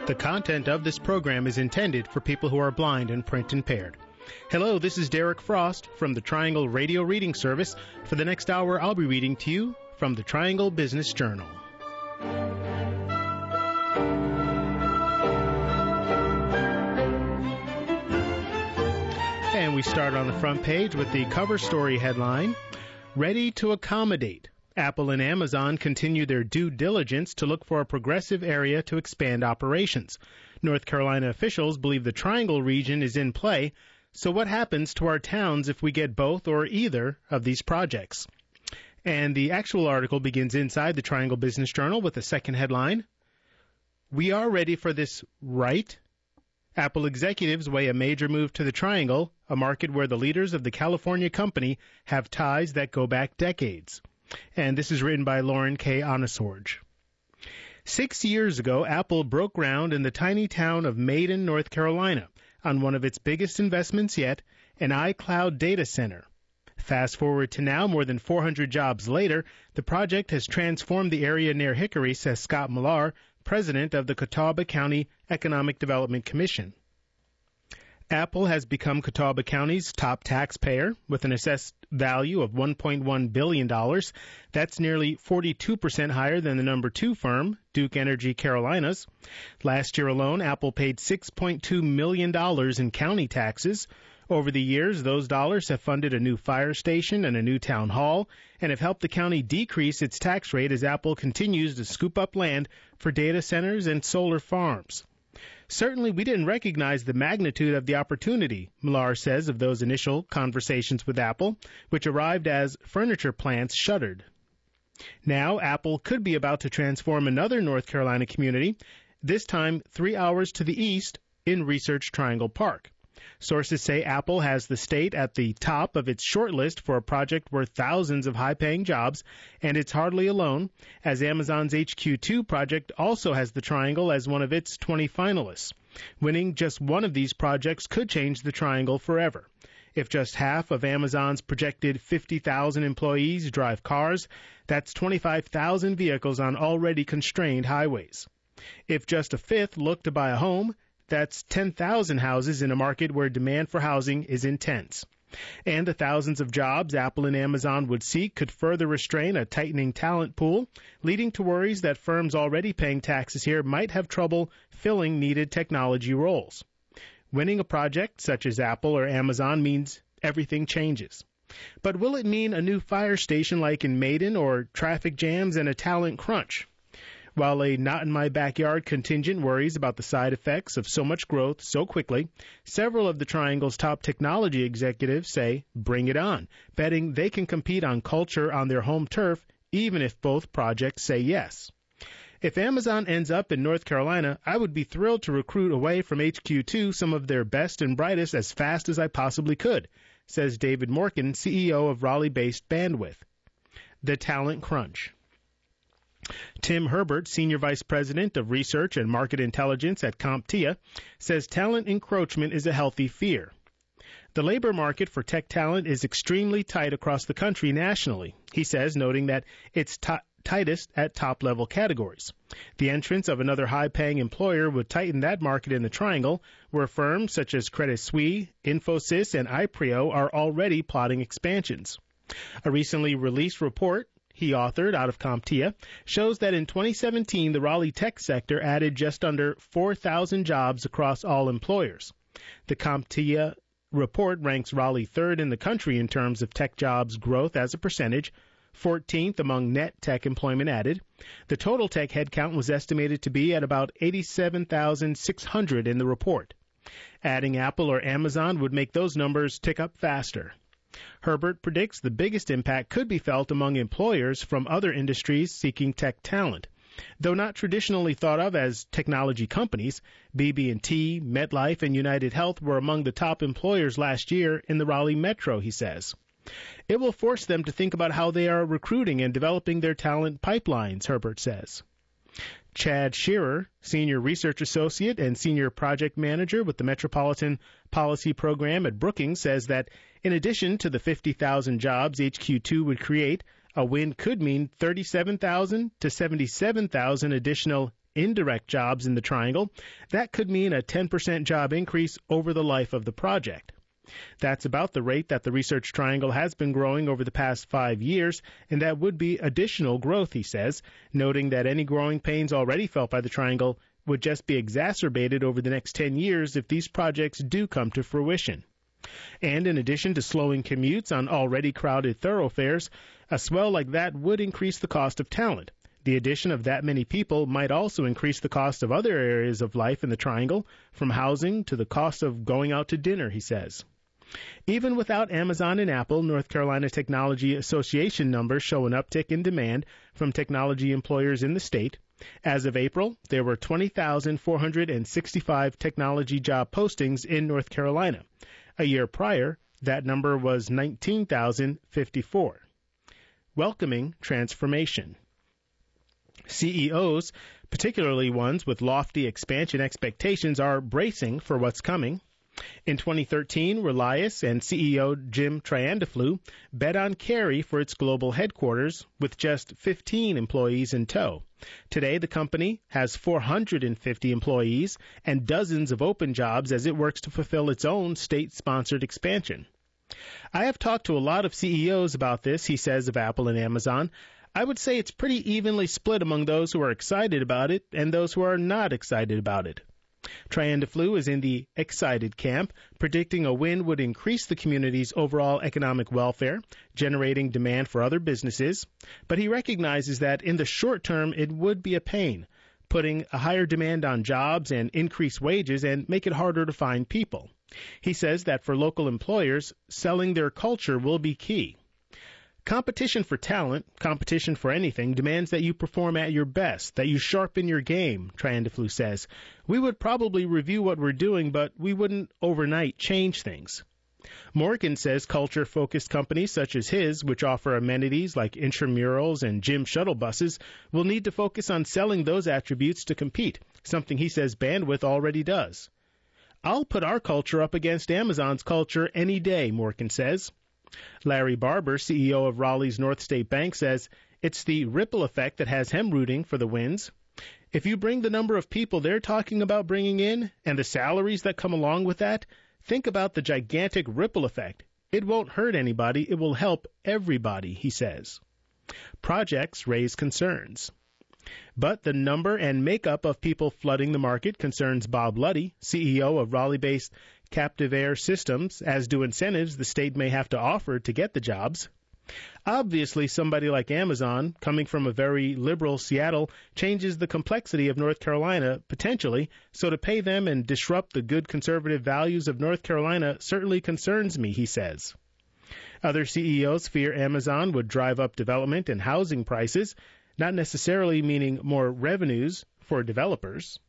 The content of this program is intended for people who are blind and print impaired. Hello, this is Derek Frost from the Triangle Radio Reading Service. For the next hour, I'll be reading to you from the Triangle Business Journal. And we start on the front page with the cover story headline, Ready to Accommodate. Apple and Amazon continue their due diligence to look for a progressive area to expand operations. North Carolina officials believe the Triangle region is in play. So what happens to our towns if we get both or either of these projects? And the actual article begins inside the Triangle Business Journal with the second headline, We are ready for this, right? Apple executives weigh a major move to the Triangle, a market where the leaders of the California company have ties that go back decades. And this is written by Lauren K. Onesorge. 6 years ago, Apple broke ground in the tiny town of Maiden, North Carolina, on one of its biggest investments yet, an iCloud data center. Fast forward to now, more than 400 jobs later, the project has transformed the area near Hickory, says Scott Millar, president of the Catawba County Economic Development Commission. Apple has become Catawba County's top taxpayer with an assessed value of $1.1 billion. That's nearly 42% higher than the number 2 firm, Duke Energy Carolinas. Last year alone, Apple paid $6.2 million in county taxes. Over the years, those dollars have funded a new fire station and a new town hall and have helped the county decrease its tax rate as Apple continues to scoop up land for data centers and solar farms. Certainly, we didn't recognize the magnitude of the opportunity, Millar says of those initial conversations with Apple, which arrived as furniture plants shuttered. Now, Apple could be about to transform another North Carolina community, this time 3 hours to the east in Research Triangle Park. Sources say Apple has the state at the top of its shortlist for a project worth thousands of high-paying jobs, and it's hardly alone, as Amazon's HQ2 project also has the Triangle as one of its 20 finalists. Winning just one of these projects could change the Triangle forever. If just half of Amazon's projected 50,000 employees drive cars, that's 25,000 vehicles on already constrained highways. If just a fifth look to buy a home, that's 10,000 houses in a market where demand for housing is intense. And the thousands of jobs Apple and Amazon would seek could further restrain a tightening talent pool, leading to worries that firms already paying taxes here might have trouble filling needed technology roles. Winning a project such as Apple or Amazon means everything changes. But will it mean a new fire station like in Maiden or traffic jams and a talent crunch? While a not-in-my-backyard contingent worries about the side effects of so much growth so quickly, several of the Triangle's top technology executives say, bring it on, betting they can compete on culture on their home turf, even if both projects say yes. If Amazon ends up in North Carolina, I would be thrilled to recruit away from HQ2 some of their best and brightest as fast as I possibly could, says David Morkin, CEO of Raleigh-based Bandwidth. The talent crunch. Tim Herbert, Senior Vice President of Research and Market Intelligence at CompTIA, says talent encroachment is a healthy fear. The labor market for tech talent is extremely tight across the country nationally, he says, noting that it's tightest at top-level categories. The entrance of another high-paying employer would tighten that market in the Triangle, where firms such as Credit Suisse, Infosys, and Iprio are already plotting expansions. A recently released report he authored out of CompTIA shows that in 2017, the Raleigh tech sector added just under 4,000 jobs across all employers. The CompTIA report ranks Raleigh third in the country in terms of tech jobs growth as a percentage, 14th among net tech employment added. The total tech headcount was estimated to be at about 87,600 in the report. Adding Apple or Amazon would make those numbers tick up faster. Herbert predicts the biggest impact could be felt among employers from other industries seeking tech talent. Though not traditionally thought of as technology companies, BB&T, MetLife, and United Health were among the top employers last year in the Raleigh Metro, he says. It will force them to think about how they are recruiting and developing their talent pipelines, Herbert says. Chad Shearer, Senior Research Associate and Senior Project Manager with the Metropolitan Policy Program at Brookings, says that in addition to the 50,000 jobs HQ2 would create, a win could mean 37,000 to 77,000 additional indirect jobs in the Triangle, that could mean a 10% job increase over the life of the project. That's about the rate that the Research Triangle has been growing over the past 5 years, and that would be additional growth, he says, noting that any growing pains already felt by the Triangle would just be exacerbated over the next 10 years if these projects do come to fruition. And in addition to slowing commutes on already crowded thoroughfares, a swell like that would increase the cost of talent. The addition of that many people might also increase the cost of other areas of life in the Triangle, from housing to the cost of going out to dinner, he says. Even without Amazon and Apple, North Carolina Technology Association numbers show an uptick in demand from technology employers in the state. As of April, there were 20,465 technology job postings in North Carolina. A year prior, that number was 19,054. Welcoming transformation. CEOs, particularly ones with lofty expansion expectations, are bracing for what's coming. In 2013, Relias and CEO Jim Triandaflu bet on Cary for its global headquarters with just 15 employees in tow. Today, the company has 450 employees and dozens of open jobs as it works to fulfill its own state-sponsored expansion. I have talked to a lot of CEOs about this, he says of Apple and Amazon. I would say it's pretty evenly split among those who are excited about it and those who are not excited about it. Triandaflu is in the excited camp, predicting a win would increase the community's overall economic welfare, generating demand for other businesses. But he recognizes that in the short term, it would be a pain, putting a higher demand on jobs and increase wages and make it harder to find people. He says that for local employers, selling their culture will be key. Competition for talent, competition for anything, demands that you perform at your best, that you sharpen your game, Triandaflu says. We would probably review what we're doing, but we wouldn't overnight change things. Morgan says culture-focused companies such as his, which offer amenities like intramurals and gym shuttle buses, will need to focus on selling those attributes to compete, something he says Bandwidth already does. I'll put our culture up against Amazon's culture any day, Morgan says. Larry Barber, CEO of Raleigh's North State Bank, says it's the ripple effect that has him rooting for the wins. If you bring the number of people they're talking about bringing in and the salaries that come along with that, think about the gigantic ripple effect. It won't hurt anybody. It will help everybody, he says. Projects raise concerns. But the number and makeup of people flooding the market concerns Bob Luddy, CEO of Raleigh-based Captive Air Systems, as do incentives the state may have to offer to get the jobs. Obviously, somebody like Amazon, coming from a very liberal Seattle, changes the complexity of North Carolina, potentially, so to pay them and disrupt the good conservative values of North Carolina certainly concerns me, he says. Other CEOs fear Amazon would drive up development and housing prices, not necessarily meaning more revenues for developers.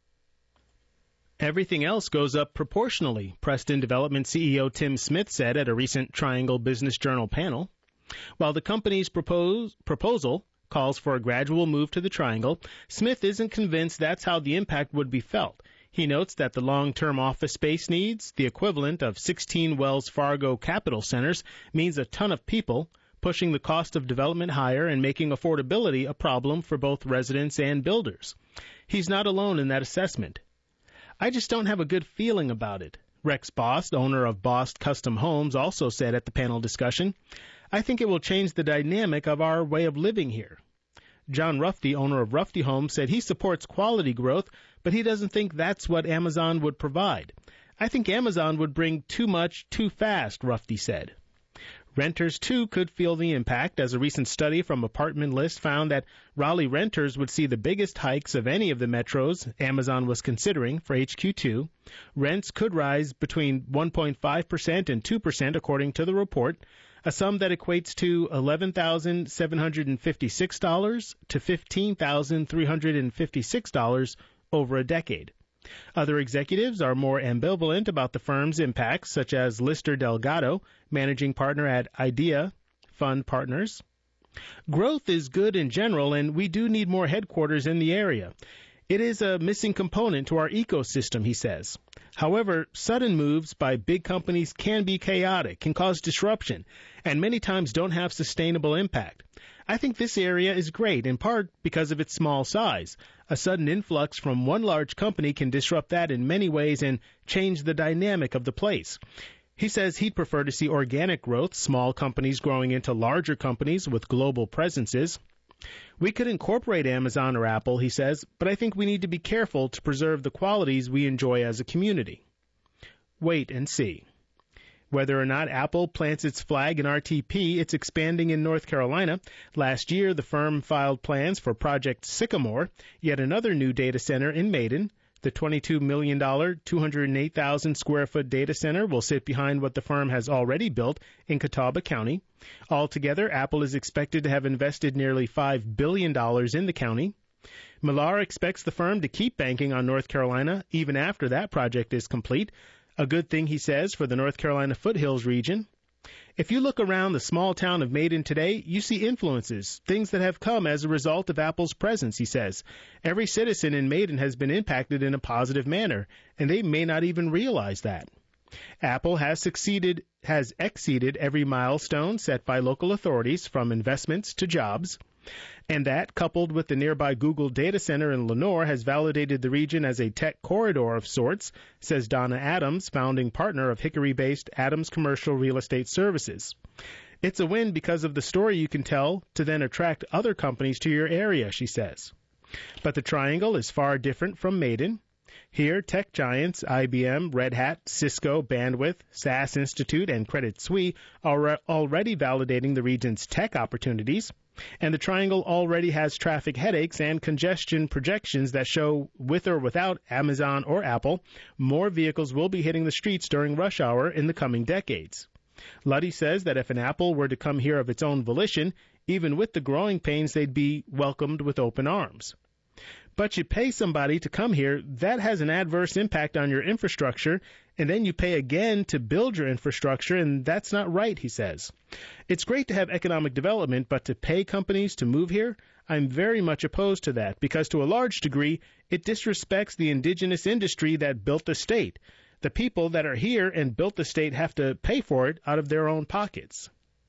Everything else goes up proportionally, Preston Development CEO Tim Smith said at a recent Triangle Business Journal panel. While the company's proposal calls for a gradual move to the Triangle, Smith isn't convinced that's how the impact would be felt. He notes that the long-term office space needs, the equivalent of 16 Wells Fargo Capital Centers, means a ton of people, pushing the cost of development higher and making affordability a problem for both residents and builders. He's not alone in that assessment. I just don't have a good feeling about it, Rex Bost, owner of Bost Custom Homes, also said at the panel discussion. I think it will change the dynamic of our way of living here. John Rufty, owner of Rufty Homes, said he supports quality growth, but he doesn't think that's what Amazon would provide. I think Amazon would bring too much too fast, Rufty said. Renters, too, could feel the impact, as a recent study from Apartment List found that Raleigh renters would see the biggest hikes of any of the metros Amazon was considering for HQ2. Rents could rise between 1.5% and 2%, according to the report, a sum that equates to $11,756 to $15,356 over a decade. Other executives are more ambivalent about the firm's impacts, such as Lister Delgado, managing partner at Idea Fund Partners. Growth is good in general, and we do need more headquarters in the area. It is a missing component to our ecosystem, he says. However, sudden moves by big companies can be chaotic, can cause disruption, and many times don't have sustainable impact. I think this area is great, in part because of its small size. A sudden influx from one large company can disrupt that in many ways and change the dynamic of the place. He says he'd prefer to see organic growth, small companies growing into larger companies with global presences. We could incorporate Amazon or Apple, he says, but I think we need to be careful to preserve the qualities we enjoy as a community. Wait and see. Whether or not Apple plants its flag in RTP, it's expanding in North Carolina. Last year, the firm filed plans for Project Sycamore, yet another new data center in Maiden. The $22 million, 208,000 square foot data center will sit behind what the firm has already built in Catawba County. Altogether, Apple is expected to have invested nearly $5 billion in the county. Millar expects the firm to keep banking on North Carolina even after that project is complete. A good thing, he says, for the North Carolina foothills region. If you look around the small town of Maiden today, you see influences, things that have come as a result of Apple's presence, he says. Every citizen in Maiden has been impacted in a positive manner, and they may not even realize that. Apple has exceeded every milestone set by local authorities, from investments to jobs. And that, coupled with the nearby Google data center in Lenoir, has validated the region as a tech corridor of sorts, says Donna Adams, founding partner of Hickory-based Adams Commercial Real Estate Services. It's a win because of the story you can tell to then attract other companies to your area, she says. But the Triangle is far different from Maiden. Here, tech giants IBM, Red Hat, Cisco, Bandwidth, SAS Institute, and Credit Suisse are already validating the region's tech opportunities. And the Triangle already has traffic headaches and congestion projections that show, with or without Amazon or Apple, more vehicles will be hitting the streets during rush hour in the coming decades. Luddy says that if an Apple were to come here of its own volition, even with the growing pains, they'd be welcomed with open arms. But you pay somebody to come here, that has an adverse impact on your infrastructure, and then you pay again to build your infrastructure, and that's not right, he says. It's great to have economic development, but to pay companies to move here, I'm very much opposed to that, because to a large degree, it disrespects the indigenous industry that built the state. The people that are here and built the state have to pay for it out of their own pockets.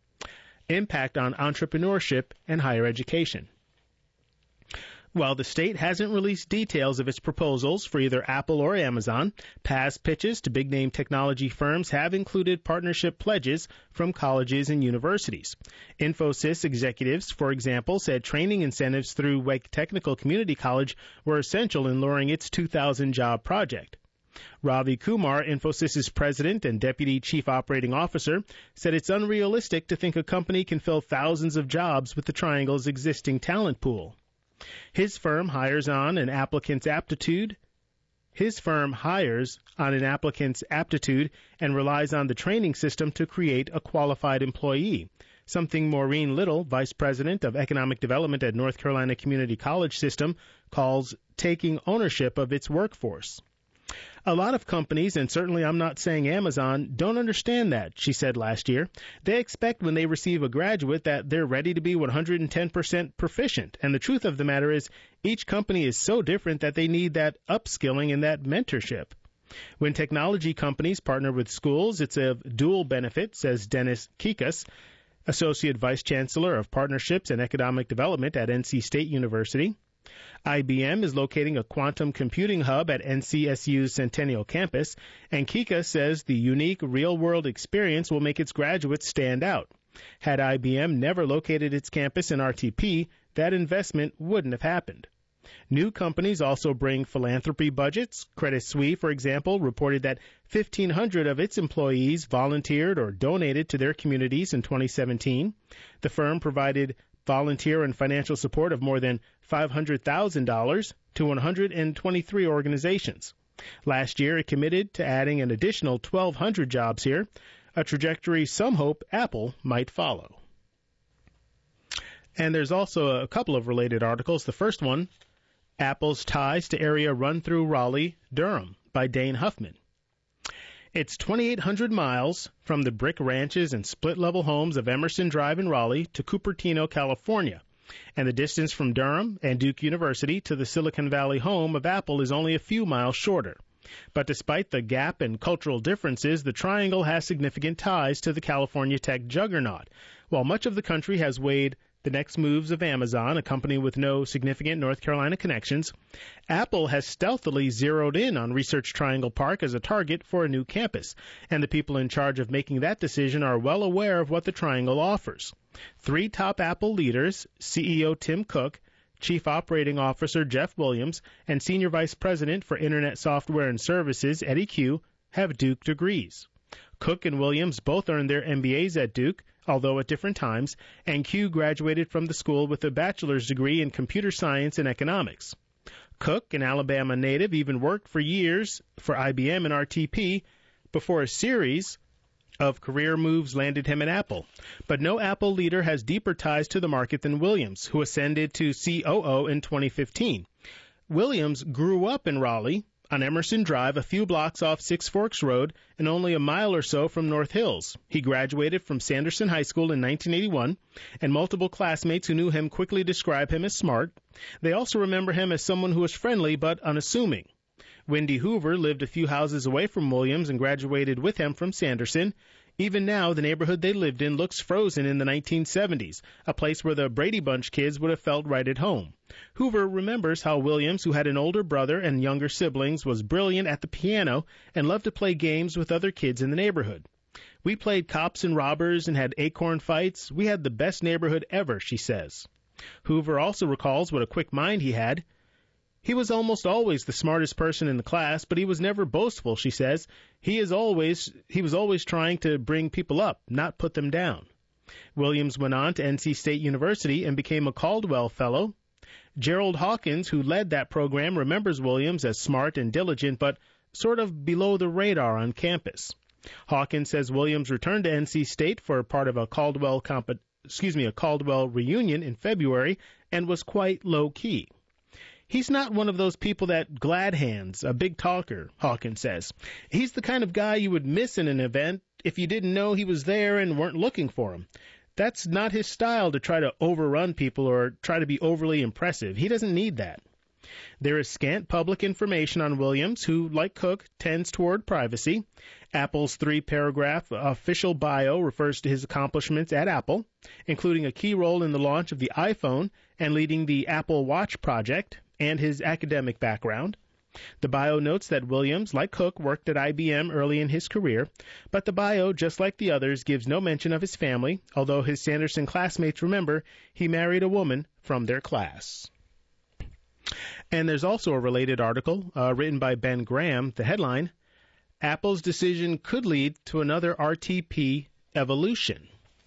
Impact on entrepreneurship and higher education. While the state hasn't released details of its proposals for either Apple or Amazon, past pitches to big-name technology firms have included partnership pledges from colleges and universities. Infosys executives, for example, said training incentives through Wake Technical Community College were essential in luring its 2,000-job project. Ravi Kumar, Infosys's president and deputy chief operating officer, said it's unrealistic to think a company can fill thousands of jobs with the Triangle's existing talent pool. His firm hires on an applicant's aptitude and relies on the training system to create a qualified employee, something Maureen Little, vice president of economic development at North Carolina Community College System, calls taking ownership of its workforce. A lot of companies, and certainly I'm not saying Amazon, don't understand that, she said last year. They expect when they receive a graduate that they're ready to be 110% proficient. And the truth of the matter is, each company is so different that they need that upskilling and that mentorship. When technology companies partner with schools, it's a dual benefit, says Dennis Kikas, Associate Vice Chancellor of Partnerships and Economic Development at NC State University. IBM is locating a quantum computing hub at NCSU's Centennial Campus, and Kika says the unique real-world experience will make its graduates stand out. Had IBM never located its campus in RTP, that investment wouldn't have happened. New companies also bring philanthropy budgets. Credit Suisse, for example, reported that 1,500 of its employees volunteered or donated to their communities in 2017. The firm provided volunteer and financial support of more than $500,000 to 123 organizations. Last year, it committed to adding an additional 1,200 jobs here, a trajectory some hope Apple might follow. And there's also a couple of related articles. The first one, Apple's Ties to Area Run Through Raleigh-Durham by Dane Huffman. It's 2,800 miles from the brick ranches and split-level homes of Emerson Drive in Raleigh to Cupertino, California. And the distance from Durham and Duke University to the Silicon Valley home of Apple is only a few miles shorter. But despite the gap and cultural differences, the Triangle has significant ties to the California tech juggernaut. While much of the country has weighed the next moves of Amazon, a company with no significant North Carolina connections, Apple has stealthily zeroed in on Research Triangle Park as a target for a new campus, and the people in charge of making that decision are well aware of what the Triangle offers. 3 top Apple leaders, CEO Tim Cook, Chief Operating Officer Jeff Williams, and Senior Vice President for Internet Software and Services Eddie Q, have Duke degrees. Cook and Williams both earned their MBAs at Duke, although at different times, and Q graduated from the school with a bachelor's degree in computer science and economics. Cook, an Alabama native, even worked for years for IBM and RTP before a series of career moves landed him at Apple. But no Apple leader has deeper ties to the market than Williams, who ascended to COO in 2015. Williams grew up in Raleigh, on Emerson Drive, a few blocks off Six Forks Road, and only a mile or so from North Hills. He graduated from Sanderson High School in 1981, and multiple classmates who knew him quickly describe him as smart. They also remember him as someone who was friendly but unassuming. Wendy Hoover lived a few houses away from Williams and graduated with him from Sanderson. Even now, the neighborhood they lived in looks frozen in the 1970s, a place where the Brady Bunch kids would have felt right at home. Hoover remembers how Williams, who had an older brother and younger siblings, was brilliant at the piano and loved to play games with other kids in the neighborhood. We played cops and robbers and had acorn fights. We had the best neighborhood ever, she says. Hoover also recalls what a quick mind he had. He was almost always the smartest person in the class, but he was never boastful, she says. He was always trying to bring people up, not put them down. Williams went on to NC State University and became a Caldwell Fellow. Gerald Hawkins, who led that program, remembers Williams as smart and diligent, but sort of below the radar on campus. Hawkins says Williams returned to NC State for part of a Caldwell reunion in February and was quite low-key. He's not one of those people that glad hands, a big talker, Hawkins says. He's the kind of guy you would miss in an event if you didn't know he was there and weren't looking for him. That's not his style to try to overrun people or try to be overly impressive. He doesn't need that. There is scant public information on Williams, who, like Cook, tends toward privacy. Apple's 3-paragraph official bio refers to his accomplishments at Apple, including a key role in the launch of the iPhone and leading the Apple Watch project, and his academic background. The bio notes that Williams, like Cook, worked at IBM early in his career, but the bio, just like the others, gives no mention of his family, although his Sanderson classmates remember he married a woman from their class. And there's also a related article written by Ben Graham, the headline, Apple's decision could lead to another RTP evolution.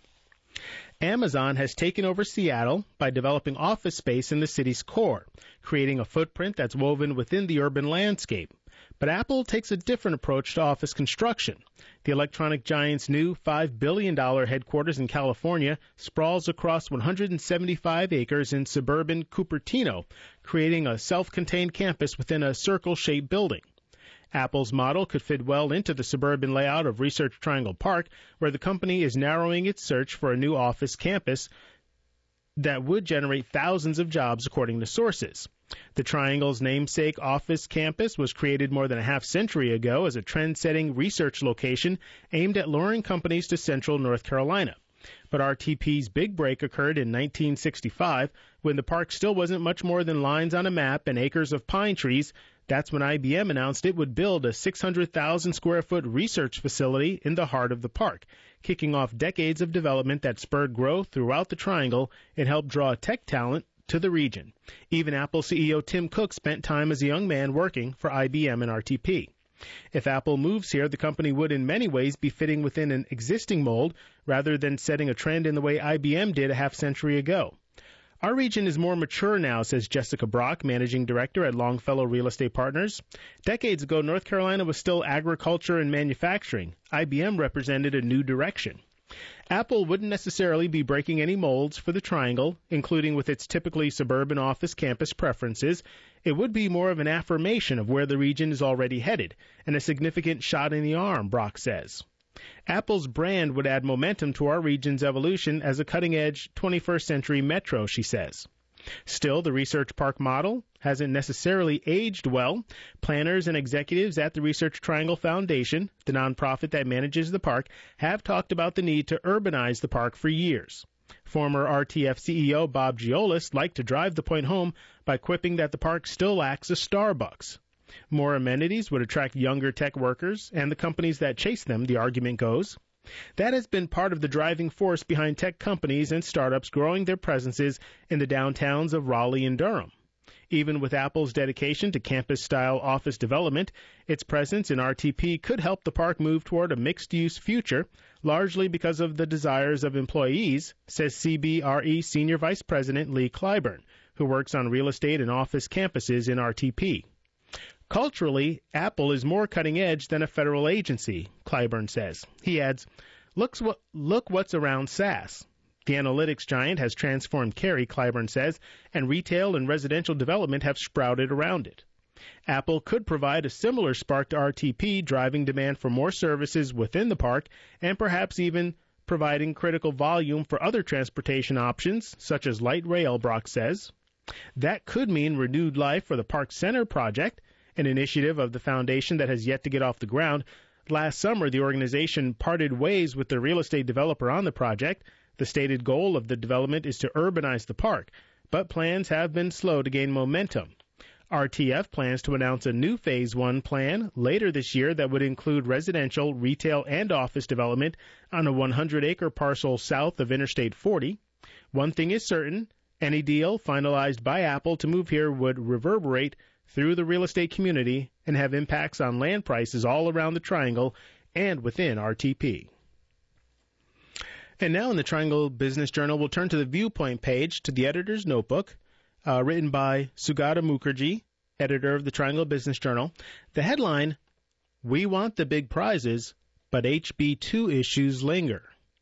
Amazon has taken over Seattle by developing office space in the city's core, creating a footprint that's woven within the urban landscape. But Apple takes a different approach to office construction. The electronic giant's new $5 billion headquarters in California sprawls across 175 acres in suburban Cupertino, creating a self-contained campus within a circle-shaped building. Apple's model could fit well into the suburban layout of Research Triangle Park, where the company is narrowing its search for a new office campus that would generate thousands of jobs, according to sources. The Triangle's namesake office campus was created more than a half-century ago as a trend-setting research location aimed at luring companies to central North Carolina. But RTP's big break occurred in 1965, when the park still wasn't much more than lines on a map and acres of pine trees. That's when IBM announced it would build a 600,000-square-foot research facility in the heart of the park, kicking off decades of development that spurred growth throughout the Triangle and helped draw tech talent to the region. Even Apple CEO Tim Cook spent time as a young man working for IBM and RTP. If Apple moves here, the company would in many ways be fitting within an existing mold rather than setting a trend in the way IBM did a half-century ago. Our region is more mature now, says Jessica Brock, managing director at Longfellow Real Estate Partners. Decades ago, North Carolina was still agriculture and manufacturing. IBM represented a new direction. Apple wouldn't necessarily be breaking any molds for the Triangle, including with its typically suburban office campus preferences. It would be more of an affirmation of where the region is already headed, and a significant shot in the arm, Brock says. Apple's brand would add momentum to our region's evolution as a cutting-edge 21st century metro, she says. Still, the Research Park model hasn't necessarily aged well. Planners and executives at the Research Triangle Foundation, the nonprofit that manages the park, have talked about the need to urbanize the park for years. Former RTF CEO Bob Giolis liked to drive the point home by quipping that the park still lacks a Starbucks. More amenities would attract younger tech workers and the companies that chase them, the argument goes. That has been part of the driving force behind tech companies and startups growing their presences in the downtowns of Raleigh and Durham. Even with Apple's dedication to campus-style office development, its presence in RTP could help the park move toward a mixed-use future, largely because of the desires of employees, says CBRE Senior Vice President Lee Clyburn, who works on real estate and office campuses in RTP. Culturally, Apple is more cutting-edge than a federal agency, Clyburn says. He adds, look what's around SaaS. The analytics giant has transformed Cary, Clyburn says, and retail and residential development have sprouted around it. Apple could provide a similar spark to RTP, driving demand for more services within the park and perhaps even providing critical volume for other transportation options, such as light rail, Brock says. That could mean renewed life for the Park Center project, an initiative of the foundation that has yet to get off the ground. Last summer, the organization parted ways with the real estate developer on the project. The stated goal of the development is to urbanize the park, but plans have been slow to gain momentum. RTF plans to announce a new Phase 1 plan later this year that would include residential, retail, and office development on a 100-acre parcel south of Interstate 40. One thing is certain, any deal finalized by Apple to move here would reverberate through the real estate community and have impacts on land prices all around the Triangle and within RTP. And now in the Triangle Business Journal, we'll turn to the Viewpoint page, to the editor's notebook, written by Sugata Mukherjee, editor of the Triangle Business Journal. The headline, "We want the big prizes, but HB2 issues linger."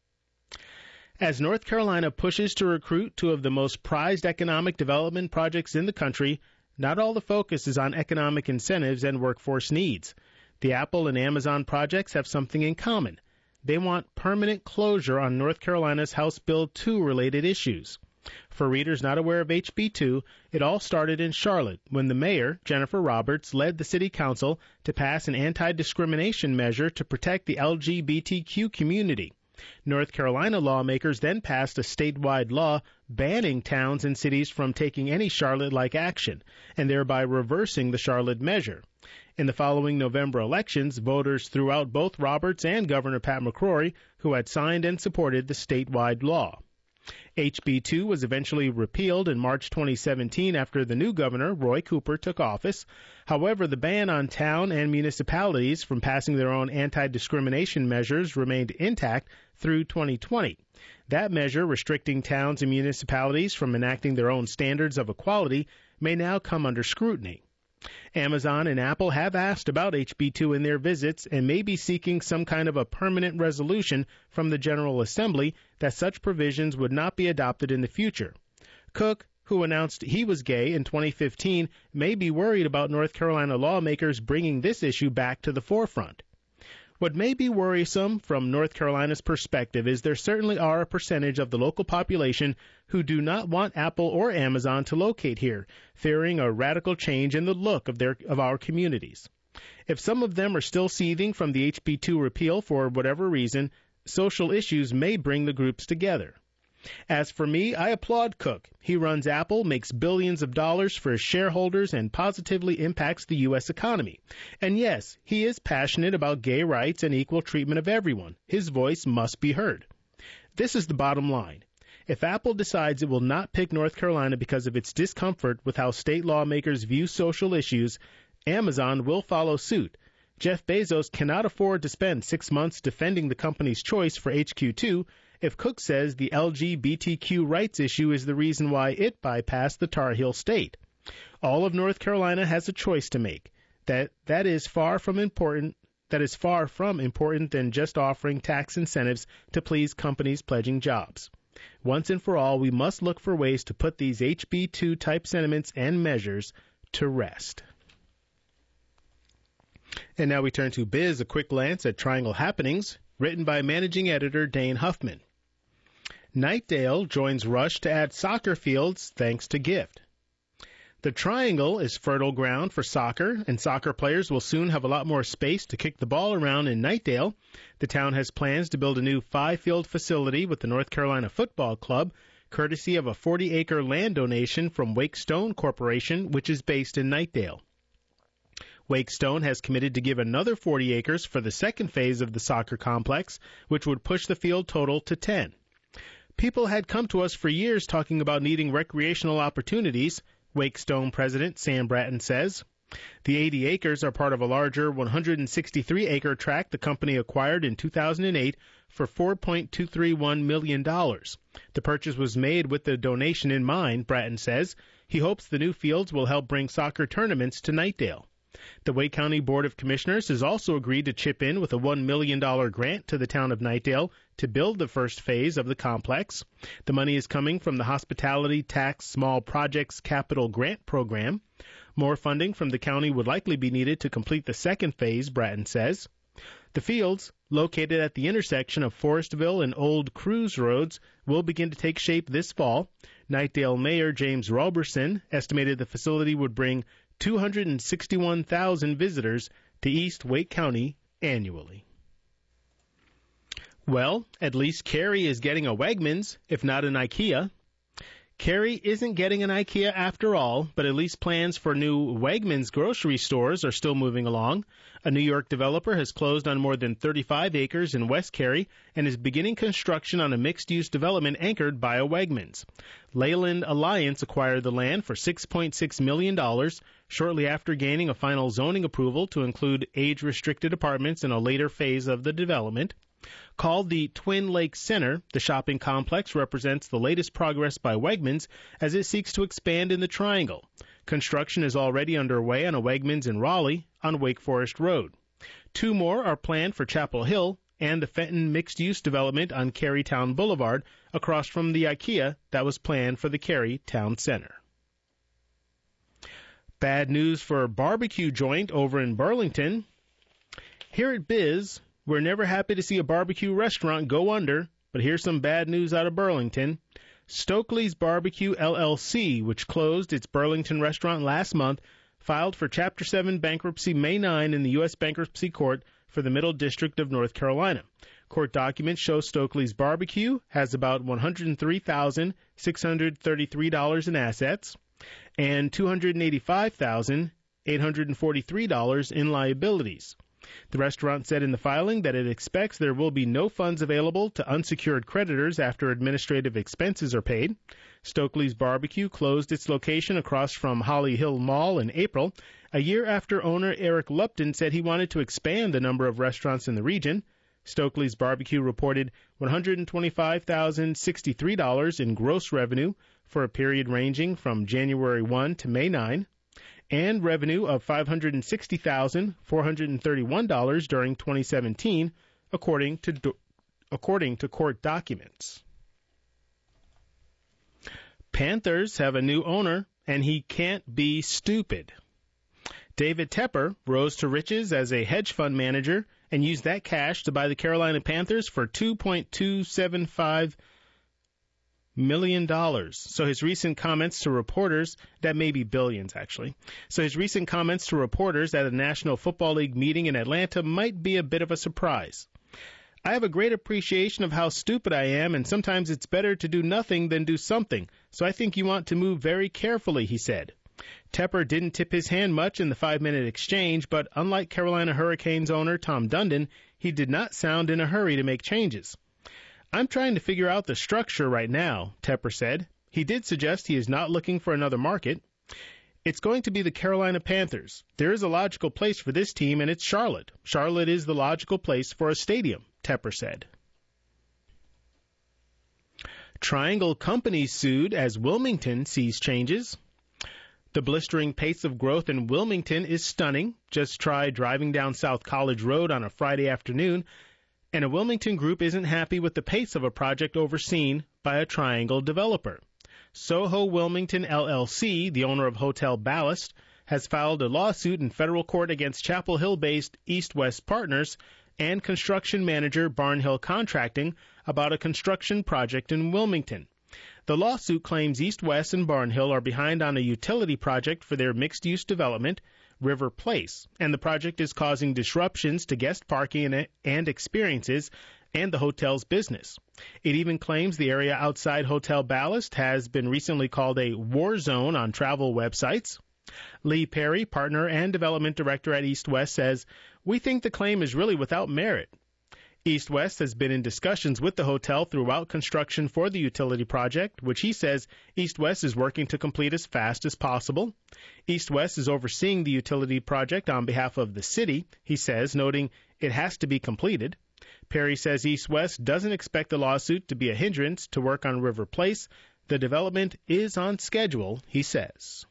As North Carolina pushes to recruit two of the most prized economic development projects in the country, not all the focus is on economic incentives and workforce needs. The Apple and Amazon projects have something in common. They want permanent closure on North Carolina's House Bill 2 related issues. For readers not aware of HB2, it all started in Charlotte when the mayor, Jennifer Roberts, led the city council to pass an anti-discrimination measure to protect the LGBTQ community. North Carolina lawmakers then passed a statewide law banning towns and cities from taking any Charlotte-like action, and thereby reversing the Charlotte measure. In the following November elections, voters threw out both Roberts and Governor Pat McCrory, who had signed and supported the statewide law. HB2 was eventually repealed in March 2017 after the new governor, Roy Cooper, took office. However, the ban on town and municipalities from passing their own anti-discrimination measures remained intact through 2020. That measure, restricting towns and municipalities from enacting their own standards of equality, may now come under scrutiny. Amazon and Apple have asked about HB2 in their visits and may be seeking some kind of a permanent resolution from the General Assembly that such provisions would not be adopted in the future. Cook, who announced he was gay in 2015, may be worried about North Carolina lawmakers bringing this issue back to the forefront. What may be worrisome from North Carolina's perspective is there certainly are a percentage of the local population who do not want Apple or Amazon to locate here, fearing a radical change in the look of our communities. If some of them are still seething from the HB2 repeal for whatever reason, social issues may bring the groups together. As for me, I applaud Cook. He runs Apple, makes billions of dollars for his shareholders, and positively impacts the U.S. economy. And yes, he is passionate about gay rights and equal treatment of everyone. His voice must be heard. This is the bottom line. If Apple decides it will not pick North Carolina because of its discomfort with how state lawmakers view social issues, Amazon will follow suit. Jeff Bezos cannot afford to spend 6 months defending the company's choice for HQ2 if Cook says the LGBTQ rights issue is the reason why it bypassed the Tar Heel state. All of North Carolina has a choice to make. That is far from important than just offering tax incentives to please companies pledging jobs. Once and for all, we must look for ways to put these HB2 type sentiments and measures to rest. And now we turn to Biz, a quick glance at Triangle happenings. written by managing editor Dane Huffman. Knightdale joins Rush to add soccer fields thanks to gift. The Triangle is fertile ground for soccer, and soccer players will soon have a lot more space to kick the ball around in Knightdale. The town has plans to build a new 5-field facility with the North Carolina Football Club, courtesy of a 40-acre land donation from Wake Stone Corporation, which is based in Knightdale. Wake Stone has committed to give another 40 acres for the second phase of the soccer complex, which would push the field total to 10. People had come to us for years talking about needing recreational opportunities, Wake Stone president Sam Bratton says. The 80 acres are part of a larger 163-acre tract the company acquired in 2008 for $4.231 million. The purchase was made with the donation in mind, Bratton says. He hopes the new fields will help bring soccer tournaments to Knightdale. The Wake County Board of Commissioners has also agreed to chip in with a $1 million grant to the town of Knightdale to build the first phase of the complex. The money is coming from the Hospitality Tax Small Projects Capital Grant Program. More funding from the county would likely be needed to complete the second phase, Bratton says. The fields, located at the intersection of Forestville and Old Cruise Roads, will begin to take shape this fall. Knightdale Mayor James Roberson estimated the facility would bring 261,000 visitors to East Wake County annually. Well, at least Cary is getting a Wegmans, if not an IKEA. Cary isn't getting an IKEA after all, but at least plans for new Wegmans grocery stores are still moving along. A New York developer has closed on more than 35 acres in West Cary and is beginning construction on a mixed-use development anchored by a Wegmans. Leyland Alliance acquired the land for $6.6 million shortly after gaining a final zoning approval to include age-restricted apartments in a later phase of the development. Called the Twin Lakes Center, the shopping complex represents the latest progress by Wegmans as it seeks to expand in the Triangle. Construction is already underway on a Wegmans in Raleigh on Wake Forest Road. 2 more are planned for Chapel Hill and the Fenton mixed-use development on Cary Town Boulevard across from the IKEA that was planned for the Cary Town Center. Bad news for a barbecue joint over in Burlington. Here at Biz, we're never happy to see a barbecue restaurant go under, but here's some bad news out of Burlington. Stokely's Barbecue LLC, which closed its Burlington restaurant last month, filed for Chapter 7 bankruptcy May 9 in the U.S. Bankruptcy Court for the Middle District of North Carolina. Court documents show Stokely's Barbecue has about $103,633 in assets and $285,843 in liabilities. The restaurant said in the filing that it expects there will be no funds available to unsecured creditors after administrative expenses are paid. Stokely's Barbecue closed its location across from Holly Hill Mall in April, a year after owner Eric Lupton said he wanted to expand the number of restaurants in the region. Stokely's Barbecue reported $125,063 in gross revenue for a period ranging from January 1 to May 9. And revenue of $560,431 during 2017, according to court documents. Panthers have a new owner, and he can't be stupid. David Tepper rose to riches as a hedge fund manager and used that cash to buy the Carolina Panthers for $2.275 million. So his recent comments to reporters, that may be billions actually. So his recent comments to reporters at a National Football League meeting in Atlanta might be a bit of a surprise. I have a great appreciation of how stupid I am, and sometimes it's better to do nothing than do something. So I think you want to move very carefully, he said. Tepper didn't tip his hand much in the 5-minute exchange, but unlike Carolina Hurricanes owner Tom Dundon, he did not sound in a hurry to make changes. I'm trying to figure out the structure right now, Tepper said. He did suggest he is not looking for another market. It's going to be the Carolina Panthers. There is a logical place for this team, and it's Charlotte. Charlotte is the logical place for a stadium, Tepper said. Triangle companies sued as Wilmington sees changes. The blistering pace of growth in Wilmington is stunning. Just try driving down South College Road on a Friday afternoon, and a Wilmington group isn't happy with the pace of a project overseen by a Triangle developer. Soho Wilmington LLC, the owner of Hotel Ballast, has filed a lawsuit in federal court against Chapel Hill-based East West Partners, and construction manager Barnhill Contracting about a construction project in Wilmington. The lawsuit claims East West and Barnhill are behind on a utility project for their mixed-use development, River Place, and the project is causing disruptions to guest parking and experiences and the hotel's business. It even claims the area outside Hotel Ballast has been recently called a war zone on travel websites. Lee Perry, partner and development director at East West, says, "We think the claim is really without merit." East West has been in discussions with the hotel throughout construction for the utility project, which he says East West is working to complete as fast as possible. East West is overseeing the utility project on behalf of the city, he says, noting it has to be completed. Perry says East West doesn't expect the lawsuit to be a hindrance to work on River Place. The development is on schedule, he says.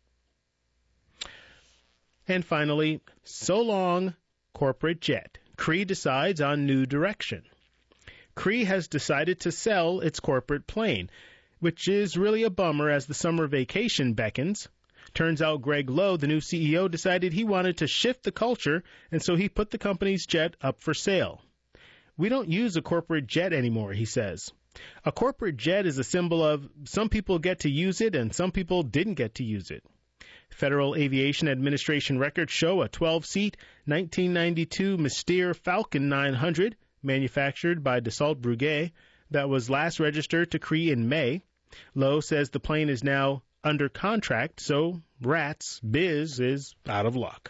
And finally, so long, corporate jet. Cree decides on new direction. Cree has decided to sell its corporate plane, which is really a bummer as the summer vacation beckons. Turns out Greg Lowe, the new CEO, decided he wanted to shift the culture, and so he put the company's jet up for sale. "We don't use a corporate jet anymore," he says. A corporate jet is a symbol of some people get to use it and some people didn't get to use it. Federal Aviation Administration records show a 12-seat 1992 Mystere Falcon 900 manufactured by Dassault Breguet that was last registered to Cree in May. Lowe says the plane is now under contract, so rats, biz is out of luck.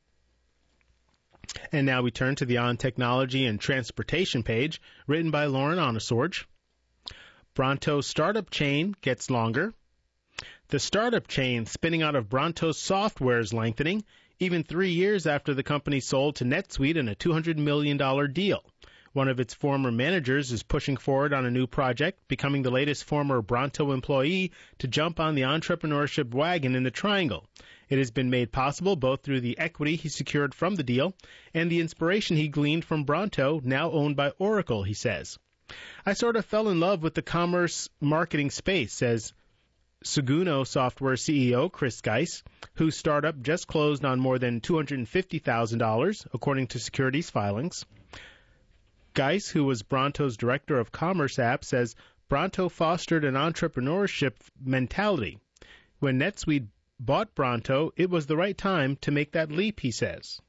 And now we turn to the On Technology and Transportation page, written by Lauren Onosorge. Bronto startup chain gets longer. The startup chain spinning out of Bronto Software is lengthening, even 3 years after the company sold to NetSuite in a $200 million deal. One of its former managers is pushing forward on a new project, becoming the latest former Bronto employee to jump on the entrepreneurship wagon in the Triangle. It has been made possible both through the equity he secured from the deal and the inspiration he gleaned from Bronto, now owned by Oracle, he says. "I sort of fell in love with the commerce marketing space," says Seguno Software CEO Chris Geis, whose startup just closed on more than $250,000, according to securities filings. Geis, who was Bronto's director of commerce app, says Bronto fostered an entrepreneurship mentality. When NetSuite bought Bronto, it was the right time to make that leap, he says.